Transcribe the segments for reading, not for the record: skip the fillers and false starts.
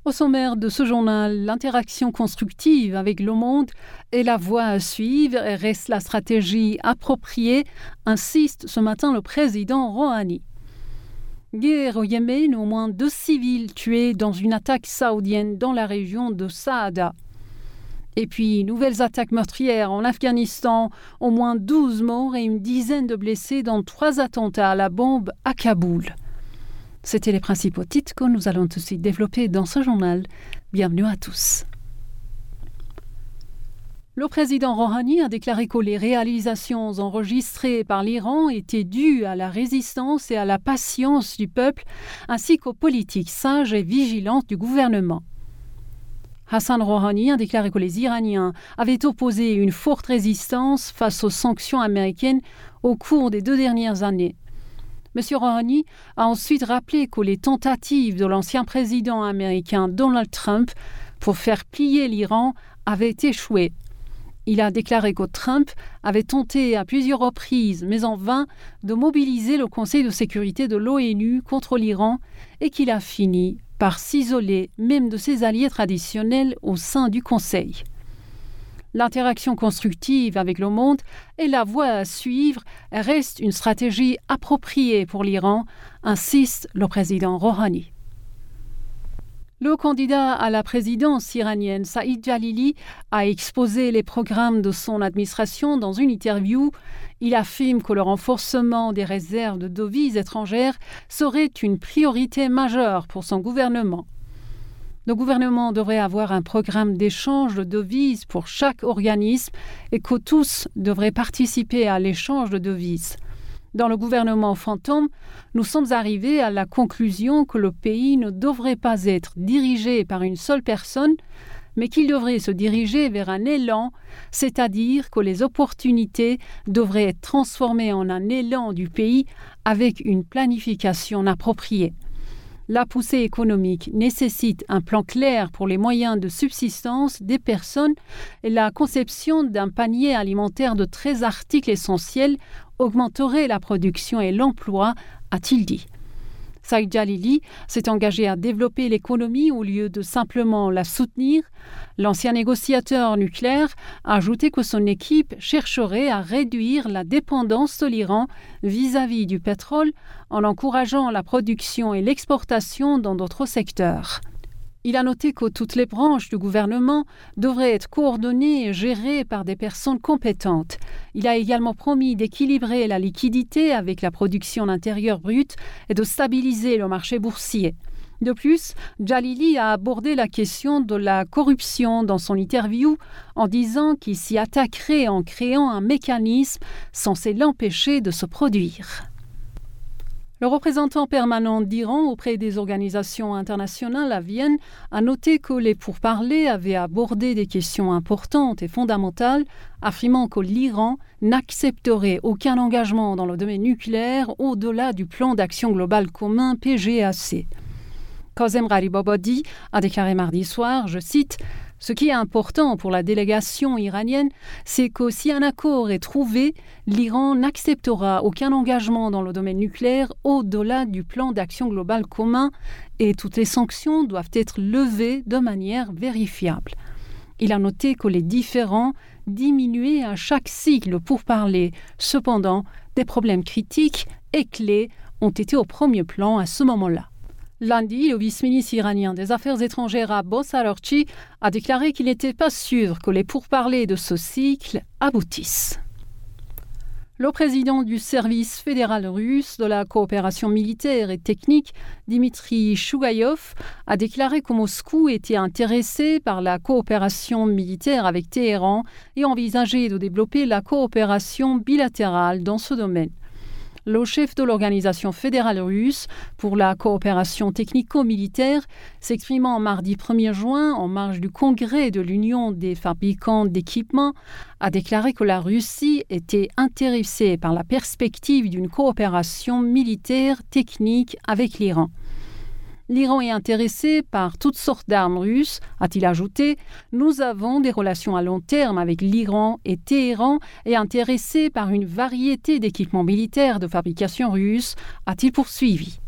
Au sommaire de ce journal, l'interaction constructive avec le monde est la voie à suivre et reste la stratégie appropriée, insiste ce matin le président Rouhani. Guerre au Yémen, au moins 2 civils tués dans une attaque saoudienne dans la région de Saada. Et puis, nouvelles attaques meurtrières en Afghanistan, au moins 12 morts et une dizaine de blessés dans 3 attentats à la bombe à Kaboul. C'étaient les principaux titres que nous allons tout de suite développer dans ce journal. Bienvenue à tous. Le président Rouhani a déclaré que les réalisations enregistrées par l'Iran étaient dues à la résistance et à la patience du peuple, ainsi qu'aux politiques sages et vigilantes du gouvernement. Hassan Rouhani a déclaré que les Iraniens avaient opposé une forte résistance face aux sanctions américaines au cours des 2 dernières années. M. Rouhani a ensuite rappelé que les tentatives de l'ancien président américain Donald Trump pour faire plier l'Iran avaient échoué. Il a déclaré que Trump avait tenté à plusieurs reprises, mais en vain, de mobiliser le Conseil de sécurité de l'ONU contre l'Iran et qu'il a fini par s'isoler même de ses alliés traditionnels au sein du Conseil. L'interaction constructive avec le monde et la voie à suivre reste une stratégie appropriée pour l'Iran, insiste le président Rouhani. Le candidat à la présidence iranienne, Saïd Jalili, a exposé les programmes de son administration dans une interview. Il affirme que le renforcement des réserves de devises étrangères serait une priorité majeure pour son gouvernement. Le gouvernement devrait avoir un programme d'échange de devises pour chaque organisme et que tous devraient participer à l'échange de devises. Dans le gouvernement fantôme, nous sommes arrivés à la conclusion que le pays ne devrait pas être dirigé par une seule personne, mais qu'il devrait se diriger vers un élan, c'est-à-dire que les opportunités devraient être transformées en un élan du pays avec une planification appropriée. La poussée économique nécessite un plan clair pour les moyens de subsistance des personnes et la conception d'un panier alimentaire de 13 articles essentiels augmenterait la production et l'emploi, a-t-il dit. Saïd Jalili s'est engagé à développer l'économie au lieu de simplement la soutenir. L'ancien négociateur nucléaire a ajouté que son équipe chercherait à réduire la dépendance de l'Iran vis-à-vis du pétrole en encourageant la production et l'exportation dans d'autres secteurs. Il a noté que toutes les branches du gouvernement devraient être coordonnées et gérées par des personnes compétentes. Il a également promis d'équilibrer la liquidité avec la production intérieure brute et de stabiliser le marché boursier. De plus, Jalili a abordé la question de la corruption dans son interview en disant qu'il s'y attaquerait en créant un mécanisme censé l'empêcher de se produire. Le représentant permanent d'Iran auprès des organisations internationales à Vienne a noté que les pourparlers avaient abordé des questions importantes et fondamentales, affirmant que l'Iran n'accepterait aucun engagement dans le domaine nucléaire au-delà du plan d'action global commun PGAC. Kazem Gharibabadi a déclaré mardi soir, je cite, « Ce qui est important pour la délégation iranienne, c'est que si un accord est trouvé, l'Iran n'acceptera aucun engagement dans le domaine nucléaire au-delà du plan d'action global commun et toutes les sanctions doivent être levées de manière vérifiable. » Il a noté que les différends diminuaient à chaque cycle pour parler. Cependant, des problèmes critiques et clés ont été au premier plan à ce moment-là. Lundi, le vice-ministre iranien des Affaires étrangères Abbas Araghchi a déclaré qu'il n'était pas sûr que les pourparlers de ce cycle aboutissent. Le président du service fédéral russe de la coopération militaire et technique, Dmitry Chougaïov, a déclaré que Moscou était intéressé par la coopération militaire avec Téhéran et envisageait de développer la coopération bilatérale dans ce domaine. Le chef de l'Organisation fédérale russe pour la coopération technico-militaire, s'exprimant mardi 1er juin en marge du congrès de l'Union des fabricants d'équipements, a déclaré que la Russie était intéressée par la perspective d'une coopération militaire technique avec l'Iran. L'Iran est intéressé par toutes sortes d'armes russes, a-t-il ajouté. Nous avons des relations à long terme avec l'Iran et Téhéran est intéressé par une variété d'équipements militaires de fabrication russe, a-t-il poursuivi.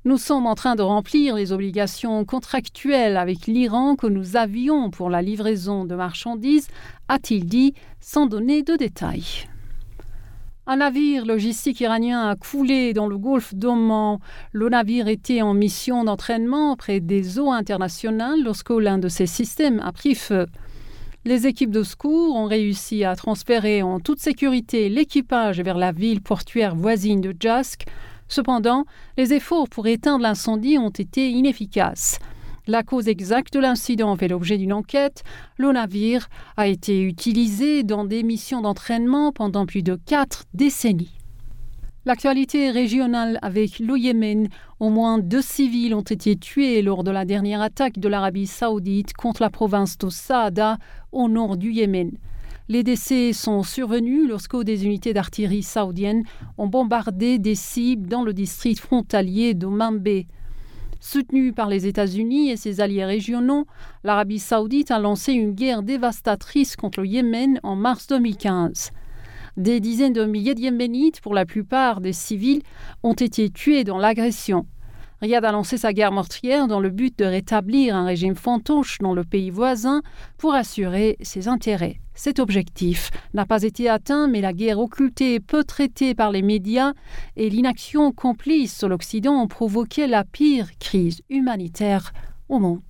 Nous sommes en train de remplir les obligations contractuelles avec l'Iran que nous avions pour la livraison de marchandises, a-t-il dit, sans donner de détails. Un navire logistique iranien a coulé dans le golfe d'Oman. Le navire était en mission d'entraînement près des eaux internationales lorsque l'un de ses systèmes a pris feu. Les équipes de secours ont réussi à transférer en toute sécurité l'équipage vers la ville portuaire voisine de Jask. Cependant, les efforts pour éteindre l'incendie ont été inefficaces. La cause exacte de l'incident fait l'objet d'une enquête. Le navire a été utilisé dans des missions d'entraînement pendant plus de 4 décennies. L'actualité régionale avec le Yémen. Au moins 2 civils ont été tués lors de la dernière attaque de l'Arabie saoudite contre la province de Saada, au nord du Yémen. Les décès sont survenus lorsque des unités d'artillerie saoudiennes ont bombardé des cibles dans le district frontalier de Manbij. Soutenue par les États-Unis et ses alliés régionaux, l'Arabie saoudite a lancé une guerre dévastatrice contre le Yémen en mars 2015. Des dizaines de milliers de Yéménites, pour la plupart des civils, ont été tués dans l'agression. Riyad a lancé sa guerre meurtrière dans le but de rétablir un régime fantoche dans le pays voisin pour assurer ses intérêts. Cet objectif n'a pas été atteint, mais la guerre occultée et peu traitée par les médias et l'inaction complice de l'Occident ont provoqué la pire crise humanitaire au monde.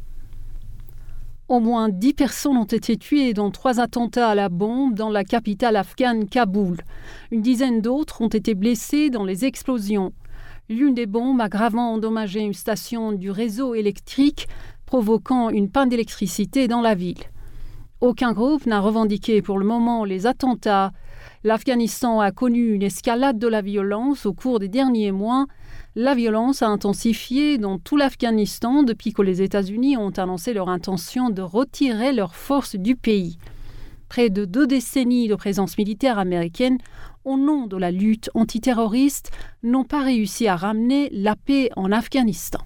Au moins 10 personnes ont été tuées dans 3 attentats à la bombe dans la capitale afghane Kaboul. Une dizaine d'autres ont été blessées dans les explosions. L'une des bombes a gravement endommagé une station du réseau électrique, provoquant une panne d'électricité dans la ville. Aucun groupe n'a revendiqué pour le moment les attentats. L'Afghanistan a connu une escalade de la violence au cours des derniers mois. La violence a intensifié dans tout l'Afghanistan depuis que les États-Unis ont annoncé leur intention de retirer leurs forces du pays. Près de 2 décennies de présence militaire américaine, au nom de la lutte antiterroriste, n'ont pas réussi à ramener la paix en Afghanistan.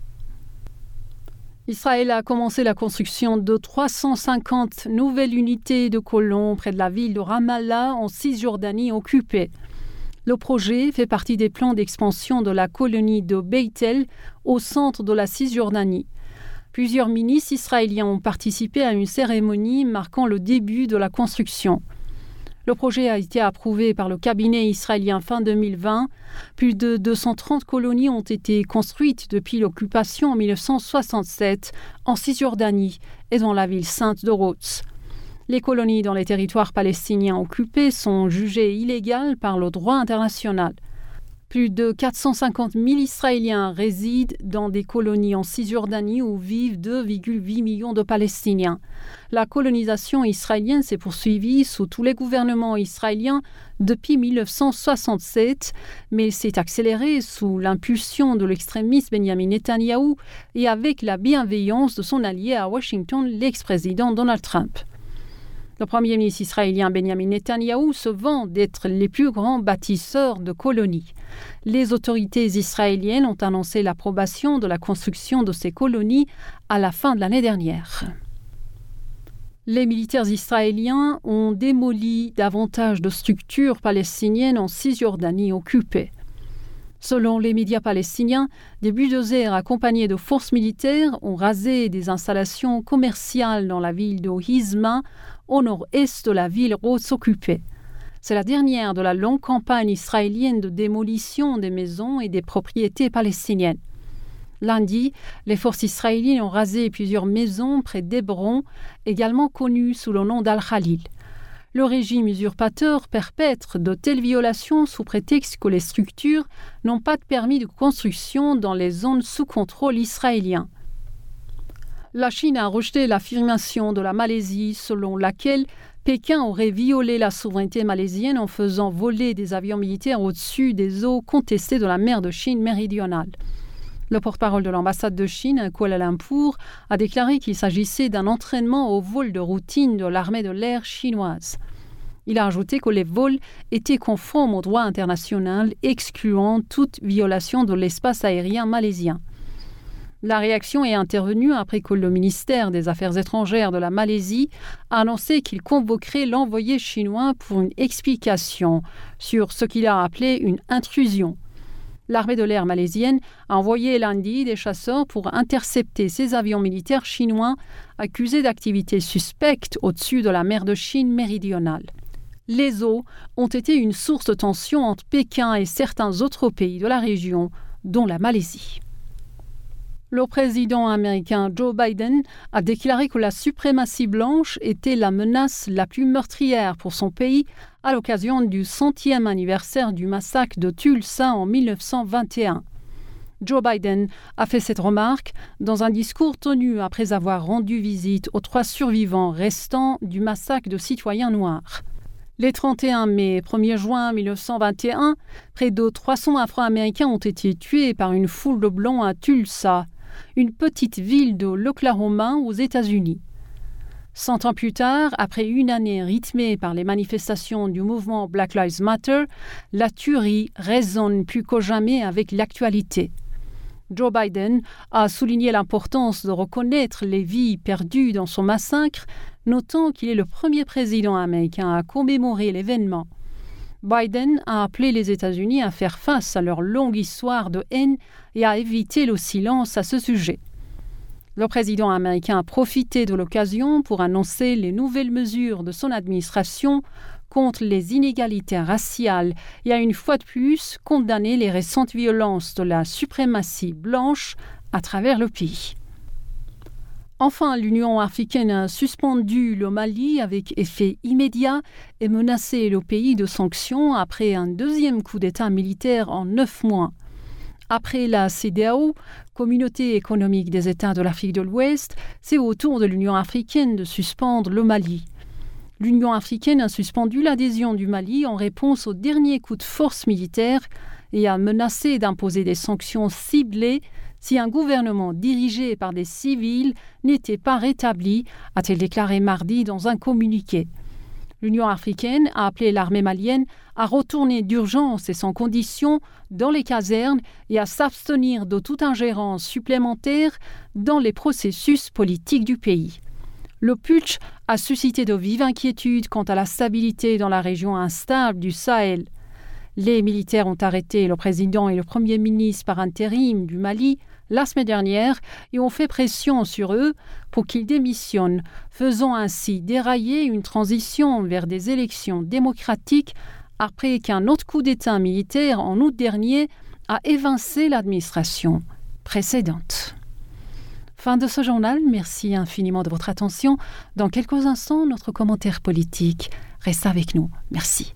Israël a commencé la construction de 350 nouvelles unités de colons près de la ville de Ramallah en Cisjordanie occupée. Le projet fait partie des plans d'expansion de la colonie de Beit El au centre de la Cisjordanie. Plusieurs ministres israéliens ont participé à une cérémonie marquant le début de la construction. Le projet a été approuvé par le cabinet israélien fin 2020. Plus de 230 colonies ont été construites depuis l'occupation en 1967 en Cisjordanie et dans la ville sainte de Rhodes. Les colonies dans les territoires palestiniens occupés sont jugées illégales par le droit international. Plus de 450 000 Israéliens résident dans des colonies en Cisjordanie où vivent 2,8 millions de Palestiniens. La colonisation israélienne s'est poursuivie sous tous les gouvernements israéliens depuis 1967, mais elle s'est accélérée sous l'impulsion de l'extrémiste Benjamin Netanyahou et avec la bienveillance de son allié à Washington, l'ex-président Donald Trump. Le premier ministre israélien Benjamin Netanyahou se vant d'être les plus grands bâtisseurs de colonies. Les autorités israéliennes ont annoncé l'approbation de la construction de ces colonies à la fin de l'année dernière. Les militaires israéliens ont démoli davantage de structures palestiniennes en Cisjordanie occupée. Selon les médias palestiniens, des bulldozers accompagnés de forces militaires ont rasé des installations commerciales dans la ville de Hizma, au nord-est de la ville Rhodes occupée. C'est la dernière de la longue campagne israélienne de démolition des maisons et des propriétés palestiniennes. Lundi, les forces israéliennes ont rasé plusieurs maisons près d'Hébron, également connues sous le nom d'Al-Khalil. Le régime usurpateur perpètre de telles violations sous prétexte que les structures n'ont pas de permis de construction dans les zones sous contrôle israélien. La Chine a rejeté l'affirmation de la Malaisie selon laquelle Pékin aurait violé la souveraineté malaisienne en faisant voler des avions militaires au-dessus des eaux contestées de la mer de Chine méridionale. Le porte-parole de l'ambassade de Chine à Kuala Lumpur a déclaré qu'il s'agissait d'un entraînement au vol de routine de l'armée de l'air chinoise. Il a ajouté que les vols étaient conformes au droit international, excluant toute violation de l'espace aérien malaisien. La réaction est intervenue après que le ministère des Affaires étrangères de la Malaisie a annoncé qu'il convoquerait l'envoyé chinois pour une explication sur ce qu'il a appelé une intrusion. L'armée de l'air malaisienne a envoyé lundi des chasseurs pour intercepter ces avions militaires chinois accusés d'activités suspectes au-dessus de la mer de Chine méridionale. Les eaux ont été une source de tension entre Pékin et certains autres pays de la région, dont la Malaisie. Le président américain Joe Biden a déclaré que la suprématie blanche était la menace la plus meurtrière pour son pays à l'occasion du 100e anniversaire du massacre de Tulsa en 1921. Joe Biden a fait cette remarque dans un discours tenu après avoir rendu visite aux 3 survivants restants du massacre de citoyens noirs. Les 31 mai et 1er juin 1921, près de 300 Afro-Américains ont été tués par une foule de blancs à Tulsa, une petite ville de l'Oklahoma aux États-Unis. 100 ans plus tard, après une année rythmée par les manifestations du mouvement Black Lives Matter, la tuerie résonne plus que jamais avec l'actualité. Joe Biden a souligné l'importance de reconnaître les vies perdues dans son massacre, notant qu'il est le premier président américain à commémorer l'événement. Biden a appelé les États-Unis à faire face à leur longue histoire de haine et à éviter le silence à ce sujet. Le président américain a profité de l'occasion pour annoncer les nouvelles mesures de son administration contre les inégalités raciales et a une fois de plus condamné les récentes violences de la suprématie blanche à travers le pays. Enfin, l'Union africaine a suspendu le Mali avec effet immédiat et menacé le pays de sanctions après un deuxième coup d'État militaire en 9 mois. Après la CEDEAO, Communauté économique des États de l'Afrique de l'Ouest, c'est au tour de l'Union africaine de suspendre le Mali. L'Union africaine a suspendu l'adhésion du Mali en réponse au dernier coup de force militaire et a menacé d'imposer des sanctions ciblées si un gouvernement dirigé par des civils n'était pas rétabli, a-t-elle déclaré mardi dans un communiqué. L'Union africaine a appelé l'armée malienne à retourner d'urgence et sans condition dans les casernes et à s'abstenir de toute ingérence supplémentaire dans les processus politiques du pays. Le putsch a suscité de vives inquiétudes quant à la stabilité dans la région instable du Sahel. Les militaires ont arrêté le président et le premier ministre par intérim du Mali la semaine dernière et ont fait pression sur eux pour qu'ils démissionnent, faisant ainsi dérailler une transition vers des élections démocratiques après qu'un autre coup d'État militaire en août dernier a évincé l'administration précédente. Fin de ce journal, merci infiniment de votre attention. Dans quelques instants, notre commentaire politique. Reste avec nous. Merci.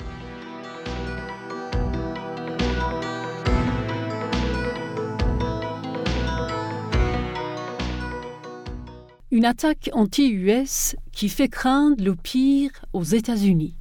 Une attaque anti-US qui fait craindre le pire aux États-Unis.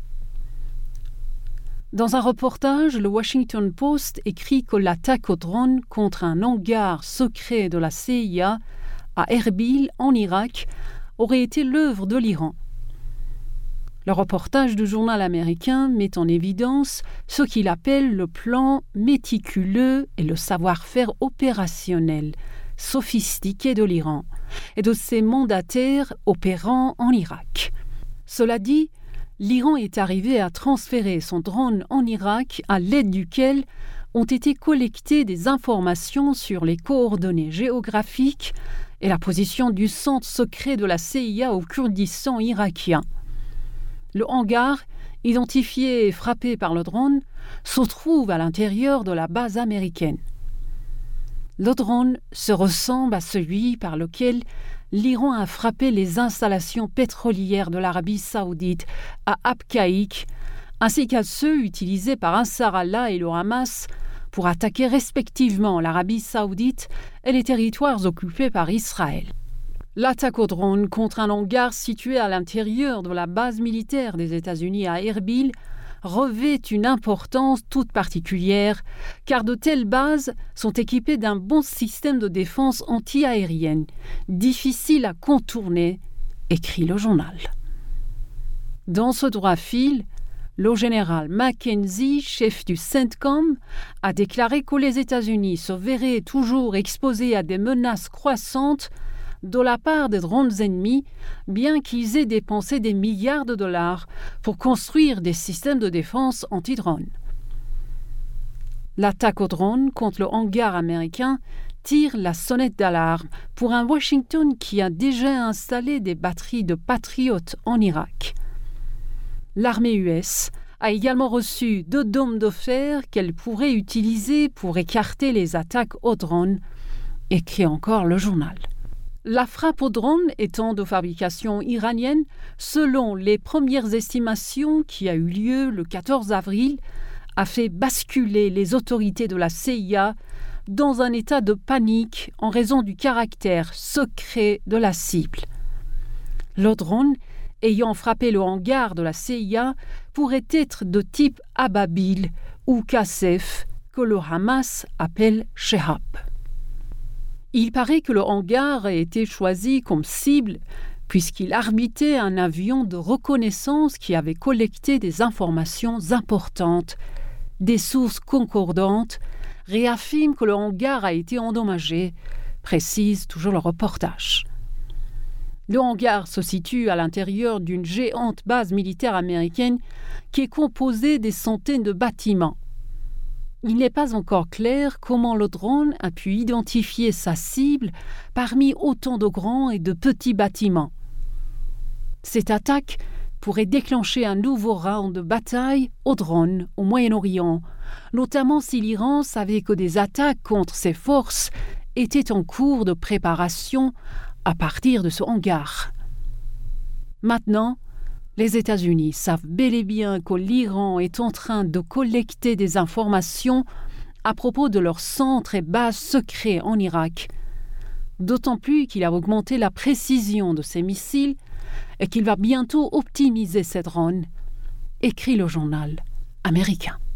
Dans un reportage, le Washington Post écrit que l'attaque au drone contre un hangar secret de la CIA à Erbil, en Irak, aurait été l'œuvre de l'Iran. Le reportage du journal américain met en évidence ce qu'il appelle le plan méticuleux et le savoir-faire opérationnel sophistiqué de l'Iran et de ses mandataires opérant en Irak. Cela dit, l'Iran est arrivé à transférer son drone en Irak à l'aide duquel ont été collectées des informations sur les coordonnées géographiques et la position du centre secret de la CIA au Kurdistan irakien. Le hangar, identifié et frappé par le drone, se trouve à l'intérieur de la base américaine. Le drone se ressemble à celui par lequel l'Iran a frappé les installations pétrolières de l'Arabie saoudite à Abqaiq, ainsi qu'à ceux utilisés par Ansar Allah et le Hamas pour attaquer respectivement l'Arabie saoudite et les territoires occupés par Israël. L'attaque au drone contre un hangar situé à l'intérieur de la base militaire des États-Unis à Erbil revêt une importance toute particulière, car de telles bases sont équipées d'un bon système de défense anti-aérienne, difficile à contourner, écrit le journal. Dans ce droit fil, le général Mackenzie, chef du CENTCOM, a déclaré que les États-Unis se verraient toujours exposés à des menaces croissantes de la part des drones ennemis, bien qu'ils aient dépensé des milliards de dollars pour construire des systèmes de défense anti-drones. L'attaque au drone contre le hangar américain tire la sonnette d'alarme pour un Washington qui a déjà installé des batteries de Patriot en Irak. L'armée US a également reçu 2 dômes de fer qu'elle pourrait utiliser pour écarter les attaques au drone, écrit encore le journal. La frappe au drone étant de fabrication iranienne, selon les premières estimations qui a eu lieu le 14 avril, a fait basculer les autorités de la CIA dans un état de panique en raison du caractère secret de la cible. Le drone, ayant frappé le hangar de la CIA, pourrait être de type Ababil ou Kassef, que le Hamas appelle Shehab. Il paraît que le hangar a été choisi comme cible puisqu'il arbitait un avion de reconnaissance qui avait collecté des informations importantes. Des sources concordantes réaffirment que le hangar a été endommagé, précise toujours le reportage. Le hangar se situe à l'intérieur d'une géante base militaire américaine qui est composée des centaines de bâtiments. Il n'est pas encore clair comment le drone a pu identifier sa cible parmi autant de grands et de petits bâtiments. Cette attaque pourrait déclencher un nouveau round de bataille au drone au Moyen-Orient, notamment si l'Iran savait que des attaques contre ses forces étaient en cours de préparation à partir de ce hangar. Maintenant, les États-Unis savent bel et bien que l'Iran est en train de collecter des informations à propos de leurs centres et bases secrets en Irak, d'autant plus qu'il a augmenté la précision de ses missiles et qu'il va bientôt optimiser ses drones, écrit le journal américain.